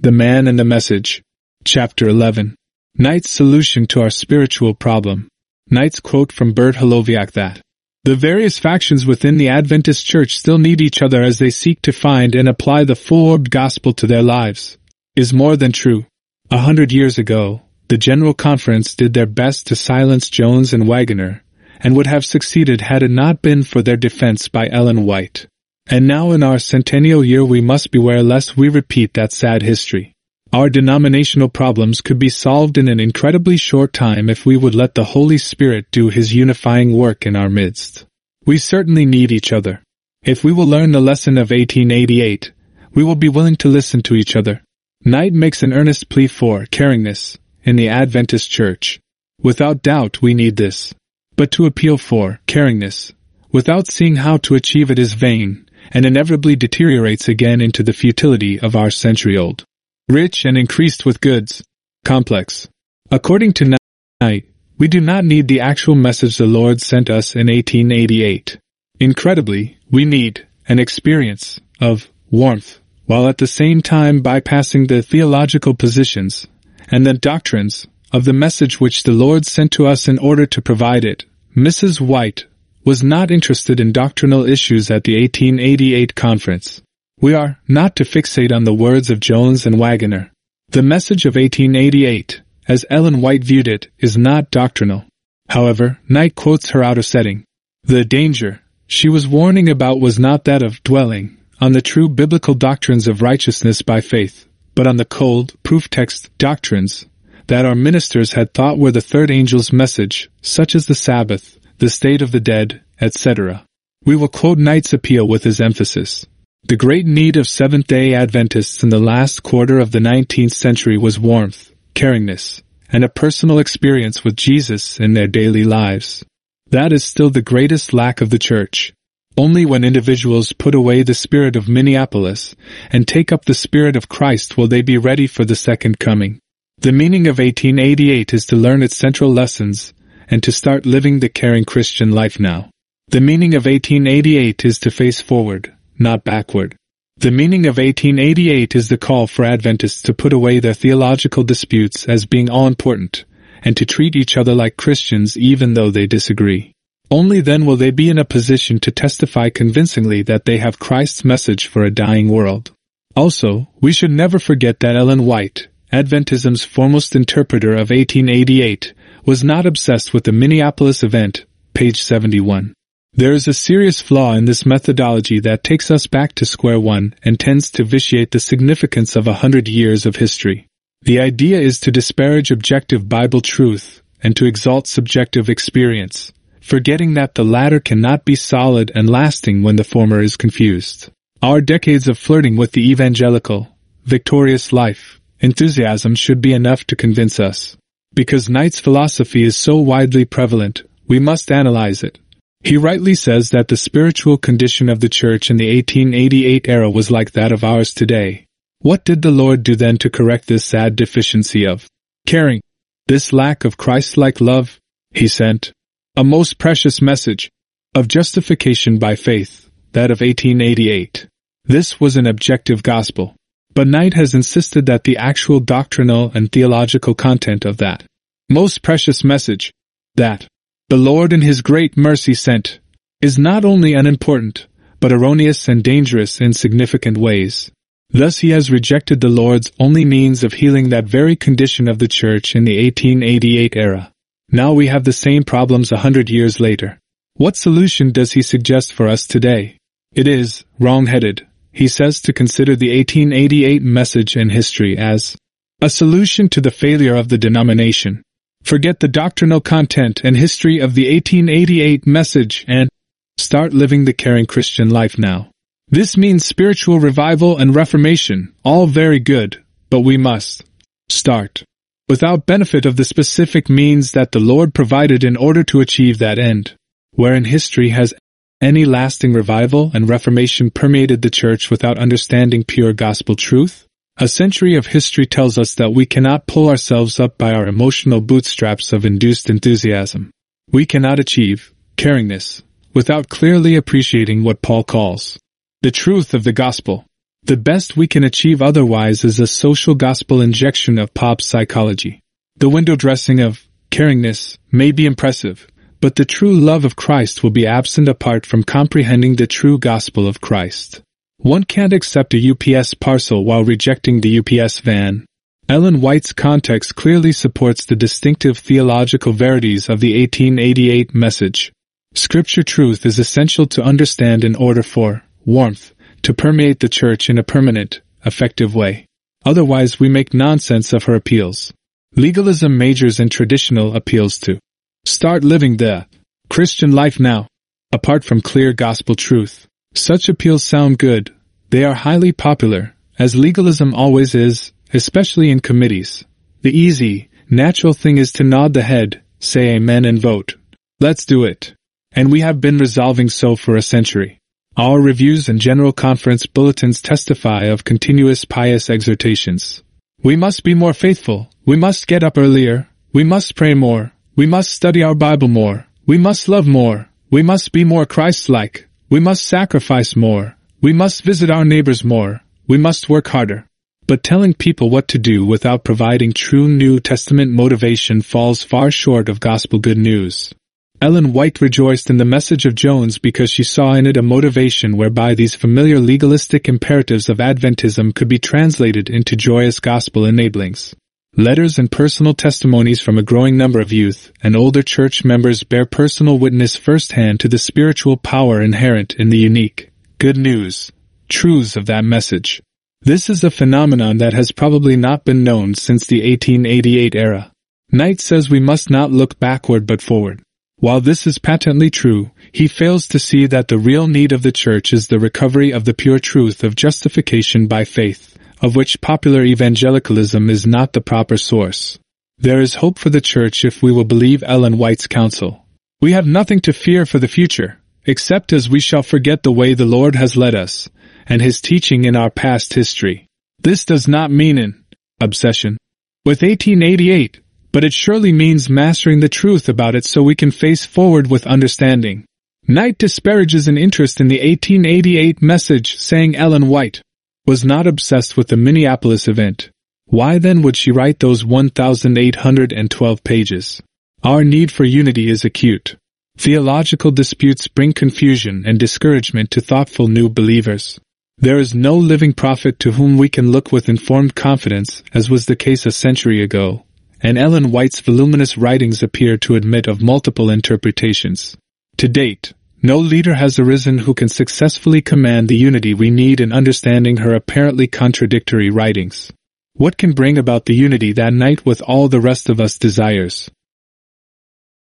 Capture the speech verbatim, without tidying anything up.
The Man and the Message. Chapter eleven. Knight's Solution to Our Spiritual Problem. Knight's quote from Bert Holoviak that the various factions within the Adventist Church still need each other as they seek to find and apply the full-orbed gospel to their lives, is more than true. A hundred years ago, the General Conference did their best to silence Jones and Waggoner, and would have succeeded had it not been for their defense by Ellen White. And now in our centennial year we must beware lest we repeat that sad history. Our denominational problems could be solved in an incredibly short time if we would let the Holy Spirit do His unifying work in our midst. We certainly need each other. If we will learn the lesson of eighteen eighty-eight, we will be willing to listen to each other. Knight makes an earnest plea for caringness in the Adventist Church. Without doubt we need this. But to appeal for caringness without seeing how to achieve it is vain, and inevitably deteriorates again into the futility of our century-old. Rich and increased with goods. Complex. According to Knight, we do not need the actual message the Lord sent us in eighteen eighty-eight. Incredibly, we need an experience of warmth, while at the same time bypassing the theological positions and the doctrines of the message which the Lord sent to us in order to provide it. Missus White was not interested in doctrinal issues at the eighteen eighty-eight conference. We are not to fixate on the words of Jones and Waggoner. The message of eighteen eighty-eight, as Ellen White viewed it, is not doctrinal. However, Knight quotes her out of setting. The danger she was warning about was not that of dwelling on the true biblical doctrines of righteousness by faith, but on the cold, proof text doctrines that our ministers had thought were the third angel's message, such as the Sabbath, the state of the dead, et cetera. We will quote Knight's appeal with his emphasis. The great need of Seventh-day Adventists in the last quarter of the nineteenth century was warmth, caringness, and a personal experience with Jesus in their daily lives. That is still the greatest lack of the Church. Only when individuals put away the spirit of Minneapolis and take up the spirit of Christ will they be ready for the second coming. The meaning of eighteen eighty-eight is to learn its central lessons and to start living the caring Christian life now. The meaning of eighteen eighty-eight is to face forward, not backward. The meaning of eighteen eighty-eight is the call for Adventists to put away their theological disputes as being all-important, and to treat each other like Christians even though they disagree. Only then will they be in a position to testify convincingly that they have Christ's message for a dying world. Also, we should never forget that Ellen White, Adventism's foremost interpreter of eighteen eighty-eight, was not obsessed with the Minneapolis event, page seventy-one. There is a serious flaw in this methodology that takes us back to square one and tends to vitiate the significance of a hundred years of history. The idea is to disparage objective Bible truth and to exalt subjective experience, forgetting that the latter cannot be solid and lasting when the former is confused. Our decades of flirting with the evangelical, victorious life, enthusiasm should be enough to convince us. Because Knight's philosophy is so widely prevalent, we must analyze it. He rightly says that the spiritual condition of the Church in the eighteen eighty-eight era was like that of ours today. What did the Lord do then to correct this sad deficiency of caring, this lack of Christ-like love? He sent a most precious message of justification by faith, that of eighteen eighty-eight. This was an objective gospel. But Knight has insisted that the actual doctrinal and theological content of that most precious message, that the Lord in His great mercy sent, is not only unimportant, but erroneous and dangerous in significant ways. Thus he has rejected the Lord's only means of healing that very condition of the Church in the eighteen eighty-eight era. Now we have the same problems a hundred years later. What solution does he suggest for us today? It is wrong-headed, he says, to consider the eighteen eighty-eight message and history as a solution to the failure of the denomination. Forget the doctrinal content and history of the eighteen eighty-eight message and start living the caring Christian life now. This means spiritual revival and reformation, all very good, but we must start without benefit of the specific means that the Lord provided in order to achieve that end. Wherein history has any lasting revival and reformation permeated the Church without understanding pure gospel truth? A century of history tells us that we cannot pull ourselves up by our emotional bootstraps of induced enthusiasm. We cannot achieve caringness without clearly appreciating what Paul calls the truth of the gospel. The best we can achieve otherwise is a social gospel injection of pop psychology. The window dressing of caringness may be impressive, but the true love of Christ will be absent apart from comprehending the true gospel of Christ. One can't accept a U P S parcel while rejecting the U P S van. Ellen White's context clearly supports the distinctive theological verities of the eighteen eighty-eight message. Scripture truth is essential to understand in order for warmth to permeate the church in a permanent, effective way. Otherwise we make nonsense of her appeals. Legalism majors in traditional appeals to start living the Christian life now, apart from clear gospel truth. Such appeals sound good. They are highly popular, as legalism always is, especially in committees. The easy, natural thing is to nod the head, say amen and vote. Let's do it. And we have been resolving so for a century. Our reviews and general conference bulletins testify of continuous pious exhortations. We must be more faithful, we must get up earlier, we must pray more, we must study our Bible more, we must love more, we must be more Christ-like, we must sacrifice more, we must visit our neighbors more, we must work harder. But telling people what to do without providing true New Testament motivation falls far short of gospel good news. Ellen White rejoiced in the message of Jones because she saw in it a motivation whereby these familiar legalistic imperatives of Adventism could be translated into joyous gospel enablings. Letters and personal testimonies from a growing number of youth and older church members bear personal witness firsthand to the spiritual power inherent in the unique, good news, truths of that message. This is a phenomenon that has probably not been known since the eighteen eighty-eight era. Knight says we must not look backward but forward. While this is patently true, he fails to see that the real need of the church is the recovery of the pure truth of justification by faith, of which popular evangelicalism is not the proper source. There is hope for the church if we will believe Ellen White's counsel. We have nothing to fear for the future, except as we shall forget the way the Lord has led us, and his teaching in our past history. This does not mean an obsession with eighteen eighty-eight, but it surely means mastering the truth about it so we can face forward with understanding. Knight disparages an interest in the eighteen eighty-eight message, saying Ellen White was not obsessed with the Minneapolis event. Why then would she write those one thousand eight hundred twelve pages? Our need for unity is acute. Theological disputes bring confusion and discouragement to thoughtful new believers. There is no living prophet to whom we can look with informed confidence, as was the case a century ago, and Ellen White's voluminous writings appear to admit of multiple interpretations. To date, no leader has arisen who can successfully command the unity we need in understanding her apparently contradictory writings. What can bring about the unity that Knight with all the rest of us desires?